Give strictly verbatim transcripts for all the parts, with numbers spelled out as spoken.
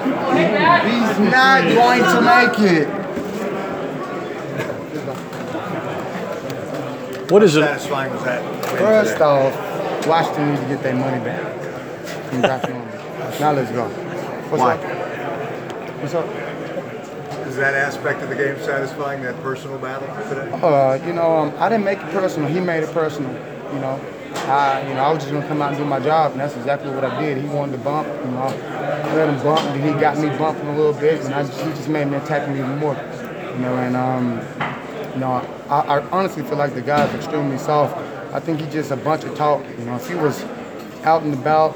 He's not going to make it. What is it? Satisfying was that? First off, Washington needs to get their money back from Doc Norman. Now let's go. What's Why? up? What's up? Is that aspect of the game satisfying, that personal battle today? Uh, you know, um, I didn't make it personal. He made it personal. You know, I, you know, I was just gonna come out and do my job, and that's exactly what I did. He wanted to bump, you know, I let him bump, and he got me bumping a little bit, and I just, he just made me attack him even more. You know, and um, you know, I, I honestly feel like the guy's extremely soft. I think he's just a bunch of talk. You know, if he was out and about,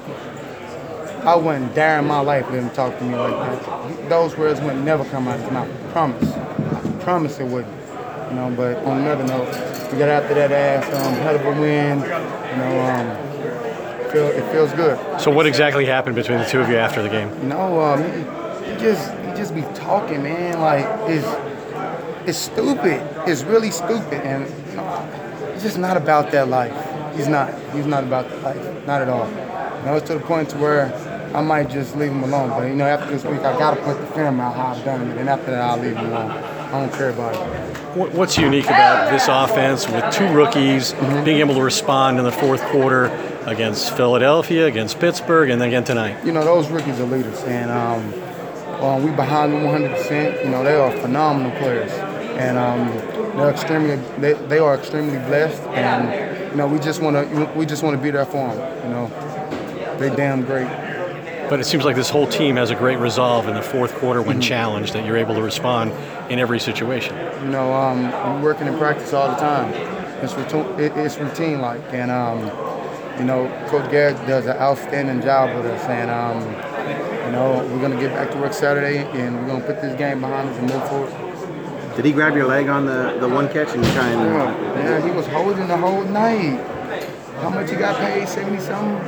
I wouldn't dare in my life let him talk to me like that. Those words would never come out of his mouth. I promise. I promise it wouldn't. You know, but on another note, we got after that ass, um, hell of a win. You know, um, feel, it feels good. So what exactly happened between the two of you after the game? You know, um, he, he just he just be talking, man. Like it's it's stupid. It's really stupid, and you know, it's just not about that life. He's not. He's not about that life. Not at all. You know, it's to the point to where I might just leave him alone. But you know, after this week, I gotta put the film out how I've done it, and after that, I'll leave him alone. I don't care about it. What- What's unique about this offense with two rookies Mm-hmm. being able to respond in the fourth quarter against Philadelphia, against Pittsburgh, and then again tonight? You know, those rookies are leaders, and um, um, we behind them one hundred percent. You know, they are phenomenal players, and um, they're extremely they, they are extremely blessed, and you know, we just want to we just want to be there for them. You know, they damn great. But it seems like this whole team has a great resolve in the fourth quarter when Mm-hmm. challenged, that you're able to respond in every situation. You know, um, we're working in practice all the time. It's routine, it, it's routine like, and um, you know, Coach Garrett does an outstanding job with us, and um, you know, we're gonna get back to work Saturday, and we're gonna put this game behind us and move forward. Did he grab your leg on the, the one catch and try and? Yeah, yeah, he was holding the whole night. How much he got paid? seventy something?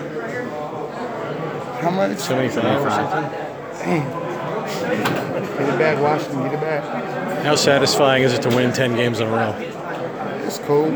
How much? seventy-five or something? Damn. Get it back, Washington. Get it back. How satisfying is it to win ten games in a row? It's cool.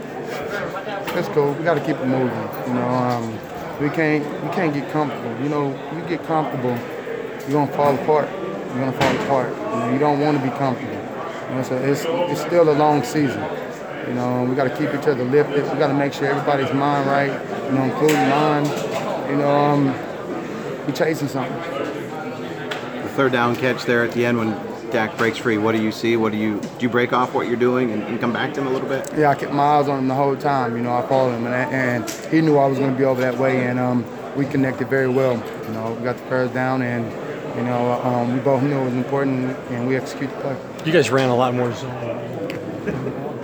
It's cool. We got to keep it moving. You know, um, we can't we can't get comfortable. You know, you get comfortable, you're gonna fall apart. You're gonna fall apart. You know, you don't want to be comfortable. You know, so it's it's still a long season. You know, we got to keep each other lifted. We got to make sure everybody's mind right. You know, including mine. You know, um, we chasing something. The third down catch there at the end when Dak breaks free. What do you see? What do you do? You break off what you're doing and, and come back to him a little bit? Yeah, I kept my eyes on him the whole time. You know, I followed him, and, I, and he knew I was going to be over that way, and um, we connected very well. You know, we got the first down, and you know, um, we both knew it was important, and we executed the play. You guys ran a lot more zone.